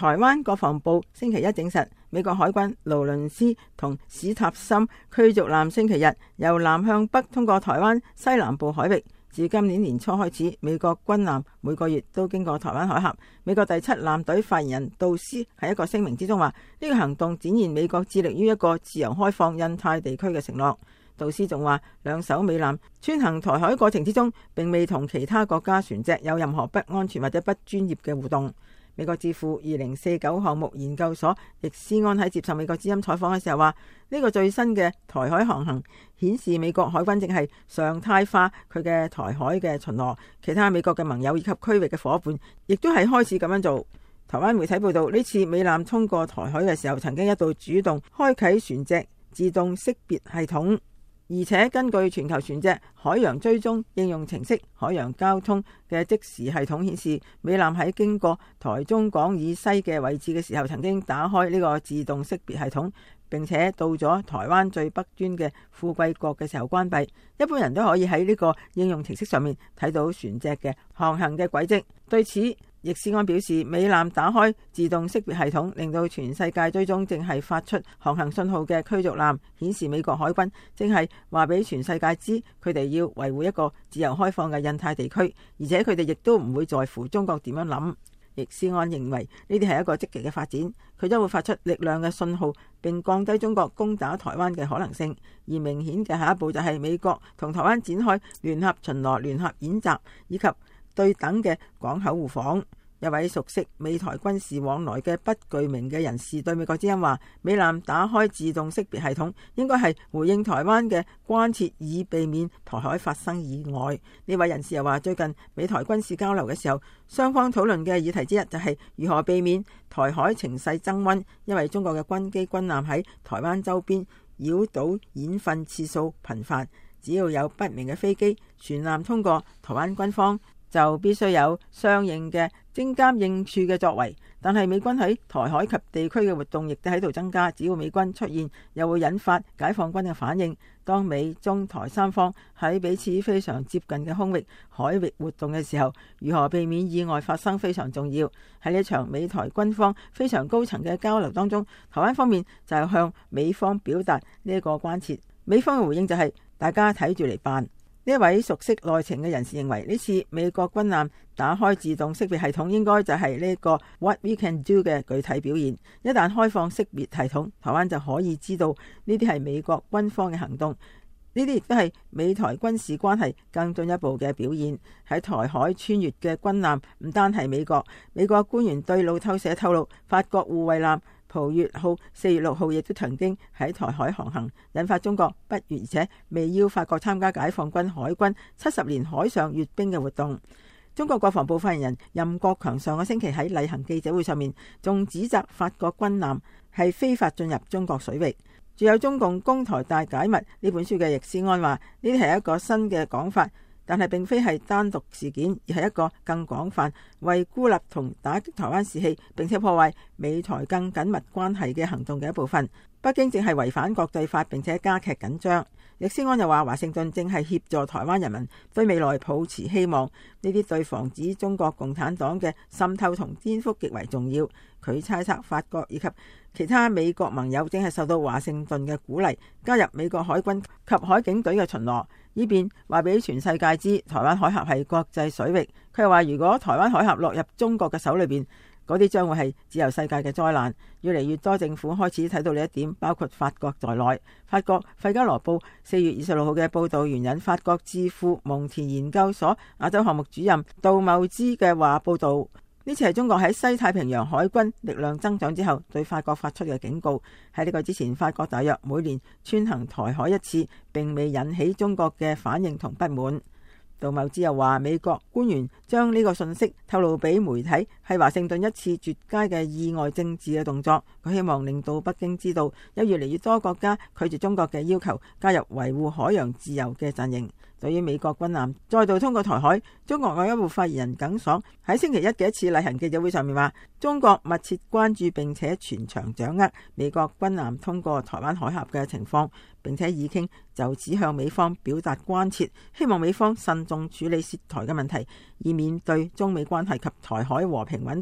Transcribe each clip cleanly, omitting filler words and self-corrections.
台灣國防部星期一證實，美國海軍勞倫斯同史塔森驅逐艦星期日由南向北通過台灣西南部海域。自今年年初開始，美國軍艦每個月都經過台灣海峽。美國第7艦隊發言人杜斯喺一個聲明之中話，呢個行動展現美國致力於一個自由開放印太地區嘅承諾。杜斯仲話，兩艘美艦穿行台海過程之中，並未同其他國家船隻有任何不安全或者不專業嘅互動。美國智庫2049項目研究所易思安喺接受美國之音採訪嘅時候話，呢個最新嘅台海航行顯示美國海軍正係常態化佢嘅台海嘅巡邏，其他美國嘅盟友以及區域嘅夥伴亦都係開始咁樣做。台灣媒體報道，呢次美艦通過台海嘅時候，曾經一度主動開啟船隻自動識別系統，而且根據全球船隻海洋追蹤應用程式海洋交通嘅即時系統顯示，美艦喺經過台中港以西嘅位置嘅時候，曾經打開呢個自動識別系統，並且到咗台灣最北端嘅富貴角嘅時候關閉。一般人都可以喺呢個應用程式上面睇到船隻嘅航行嘅軌跡。對此，易思安表示，美艦打開自動識別系統，令到全世界追蹤正係發出航行信號嘅驅逐艦，顯示美國海軍正係話俾全世界知，佢哋要維護一個自由開放嘅印太地區，而且佢哋亦都唔會在乎中國點樣諗。易思安認為呢啲係一個積極嘅發展，佢將會發出力量嘅信號，並降低中國攻打台灣嘅可能性。而明顯嘅下一步就係美國同台灣展開聯合巡邏、聯合演習以及對等嘅港口互訪。一位熟悉美台軍事往來嘅不具名嘅人士對美國之音話，美艦打開自動識別系統應該係回應台灣嘅關切，以避免台海發生意外。呢位人士又話，最近美台軍事交流嘅時候，雙方討論嘅議題之一就係如何避免台海情勢增溫，因為中國嘅軍機軍艦喺台灣周邊繞島演訓次數頻繁，只要有不明嘅飛機船艦通過，台灣軍方就必須有相應嘅偵監應處嘅作為。但係美軍喺台海及地區嘅活動亦都喺度增加，只要美軍出現，又會引發解放軍嘅反應。當美中台三方喺彼此非常接近嘅空域海域活動嘅時候，如何避免意外發生非常重要。喺呢場美台軍方非常高層嘅交流當中，台灣方面就係向美方表達呢一個關切，美方嘅回應就係大家睇住嚟辦。呢一位熟悉內情嘅人士認為，呢次美國軍艦打開自動識別系統應該就係呢個 What we can do 嘅具體表現。一旦開放識別系統，台灣就可以知道呢啲係美國軍方嘅行動。呢啲亦都係美台軍事關係更進一步嘅表現。喺台海穿越嘅軍艦唔單係美國官員對路透社透露，法國護衛艦蒲越號4月6號亦都曾經喺台海航行，引發中國不悦而且未邀法國參加解放軍海軍70年海上閱兵嘅活動。中國國防部發言人任國強上個星期喺例行記者會上面，仲指責法國軍艦係非法進入中國水域。著有《中共攻台大解密》呢本書嘅易思安話，呢啲係一個新嘅講法，但係並非係單獨事件，而係一個更廣泛為孤立同打擊台灣士氣，並且破壞美台更緊密關係嘅行動嘅一部分。北京正係違反國際法，並且加劇緊張。易思安又話，華盛頓正係協助台灣人民對未來抱持希望，呢啲對防止中國共產黨嘅滲透同顛覆極為重要。佢猜測法國以及其他美國盟友正係受到華盛頓嘅鼓勵，加入美國海軍及海警隊嘅巡邏，以便話俾全世界知台灣海峽係國際水域。佢又話，如果台灣海峽落入中國嘅手裏邊，嗰啲將會係自由世界嘅災難。越嚟越多政府開始睇到呢一點，包括法國在內。法國費加羅報4月26號嘅報導援引法國智庫蒙田研究所亞洲項目主任杜茂之嘅話報導，呢次係中國喺西太平洋海軍力量增長之後對法國發出嘅警告。喺呢個之前，法國大約每年穿行台海一次，並未引起中國嘅反應同不滿。杜茂之又話，美國官員將呢個信息透露俾媒體，係華盛頓一次絕佳嘅意外政治嘅動作。佢希望令到北京知道，有越嚟越多國家拒絕中國嘅要求，加入維護海洋自由嘅陣營。對於美國軍艦再度通過台海，中國外交部發言人耿爽喺星期一嘅一次例行記者會上面話，中國密切關注並且全場掌握美國軍艦通過台灣海峽嘅情況，並且已經就此向美方表達關切，希望美方慎重處理涉台嘅問題，以免對中美關係及台海和平穩定造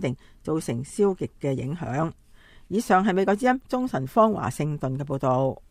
造成消極嘅影響。以上係美國之音中神方華盛頓嘅報道。